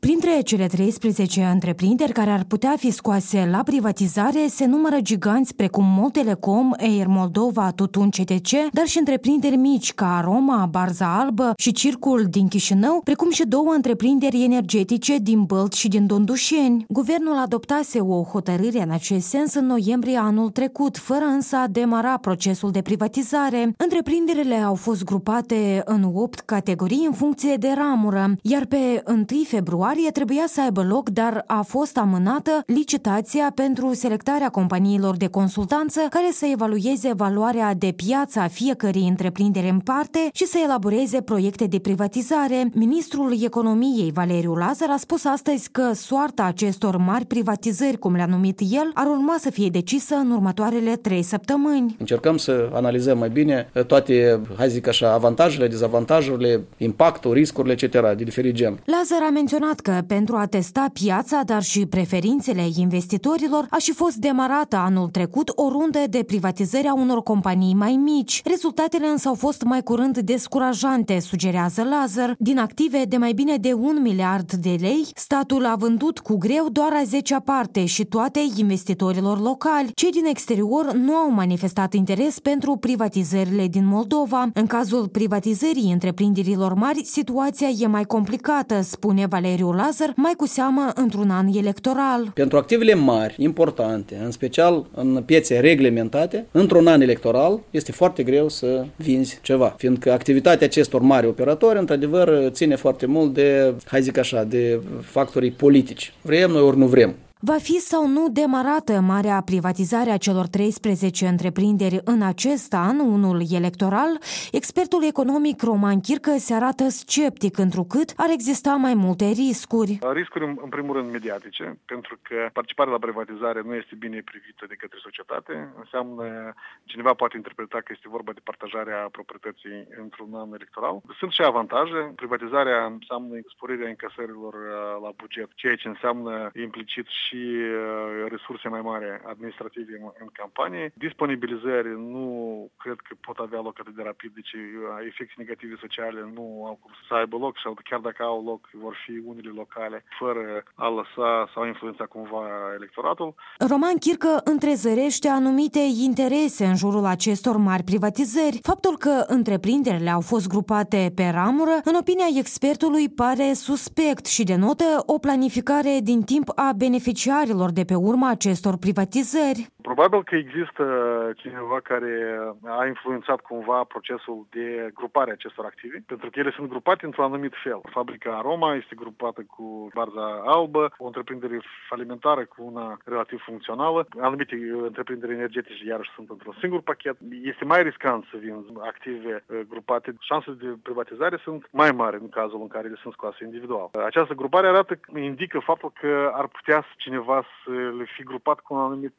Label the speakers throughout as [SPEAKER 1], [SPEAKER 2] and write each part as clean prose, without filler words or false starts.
[SPEAKER 1] Printre cele 13 întreprinderi care ar putea fi scoase la privatizare se numără giganți precum MOL Telecom, Air Moldova, Tutun CTC, dar și întreprinderi mici ca Aroma, Barza Albă și Circul din Chișinău, precum și două întreprinderi energetice din Bălți și din Dondușeni. Guvernul adoptase o hotărâre în acest sens în noiembrie anul trecut, fără însă a demara procesul de privatizare. Întreprinderile au fost grupate în 8 categorii în funcție de ramură, iar pe 1 februarie trebuia să aibă loc, dar a fost amânată licitația pentru selectarea companiilor de consultanță care să evalueze valoarea de piață a fiecărei întreprinderi în parte și să elaboreze proiecte de privatizare. Ministrul Economiei, Valeriu Lazar, a spus astăzi că soarta acestor mari privatizări, cum le-a numit el, ar urma să fie decisă în următoarele 3 săptămâni.
[SPEAKER 2] Încercăm să analizăm mai bine toate, hai zic așa, avantajele, dezavantajele, impactul, riscurile, etc. de diferit gen.
[SPEAKER 1] Lazar a menționat că pentru a testa piața, dar și preferințele investitorilor, a și fost demarată anul trecut o rundă de privatizări a unor companii mai mici. Rezultatele însă au fost mai curând descurajante, sugerează Lazar. Din active de mai bine de 1 miliard de lei, statul a vândut cu greu doar a 10-a parte și toate investitorilor locali. Cei din exterior nu au manifestat interes pentru privatizările din Moldova. În cazul privatizării întreprinderilor mari, situația e mai complicată, spune Valeriu Lazar, mai cu seamă într-un an electoral.
[SPEAKER 2] Pentru activele mari, importante, în special în piețe reglementate, într-un an electoral este foarte greu să vinzi ceva, fiindcă activitatea acestor mari operatori, într-adevăr, ține foarte mult de, hai zic așa, de factorii politici. Vrem noi ori nu vrem.
[SPEAKER 1] Va fi sau nu demarată marea privatizare a celor 13 întreprinderi în acest an, unul electoral? Expertul economic Roman Chircă se arată sceptic, întrucât ar exista mai multe riscuri.
[SPEAKER 3] Riscuri, în primul rând, mediatice, pentru că participarea la privatizare nu este bine privită de către societate. Înseamnă, cineva poate interpreta că este vorba de partajarea proprietății într-un an electoral. Sunt și avantaje. Privatizarea înseamnă sporirea încasărilor la buget, ceea ce înseamnă implicit și resurse mai mari administrative în campanie. Disponibilizări nu cred că pot avea loc atât de rapid, deci efecte negative sociale nu au cum să aibă loc sau chiar dacă au loc vor fi unele locale fără a lăsa sau influența cumva electoratul.
[SPEAKER 1] Roman Chircă întrezărește anumite interese în jurul acestor mari privatizări. Faptul că întreprinderile au fost grupate pe ramură, în opinia expertului, pare suspect și denotă o planificare din timp a beneficiarilor de pe urma acestor privatizări.
[SPEAKER 3] Probabil că există cineva care a influențat cumva procesul de grupare a acestor active, pentru că ele sunt grupate într-un anumit fel. Fabrica Aroma este grupată cu Barza Albă, o întreprindere falimentară cu una relativ funcțională. Anumite întreprinderi energetice iarăși sunt într-un singur pachet. Este mai riscant să vinzi active grupate. Șansele de privatizare sunt mai mari în cazul în care ele sunt scoase individual. Această grupare indică faptul că ar putea cineva să le fi grupat cu un anumit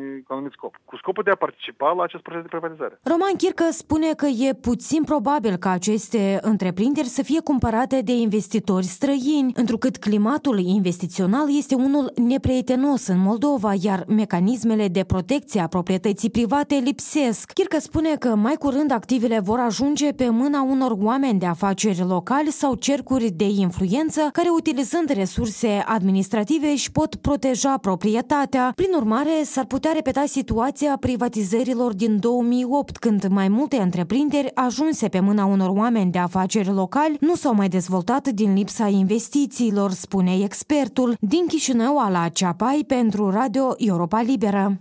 [SPEAKER 3] scop, cu scopul de a participa la acest proces de privatizare.
[SPEAKER 1] Roman Chircă spune că e puțin probabil ca aceste întreprinderi să fie cumpărate de investitori străini, întrucât climatul investițional este unul neprietenos în Moldova, iar mecanismele de protecție a proprietății private lipsesc. Chircă spune că mai curând activele vor ajunge pe mâna unor oameni de afaceri locali sau cercuri de influență care, utilizând resurse administrative, își pot proteja proprietatea. Prin urmare, s-ar putea repeta situația privatizărilor din 2008, când mai multe întreprinderi ajunse pe mâna unor oameni de afaceri locali nu s-au mai dezvoltat din lipsa investițiilor, spune expertul. Din Chișinău, Ala Ceapai, pentru Radio Europa Liberă.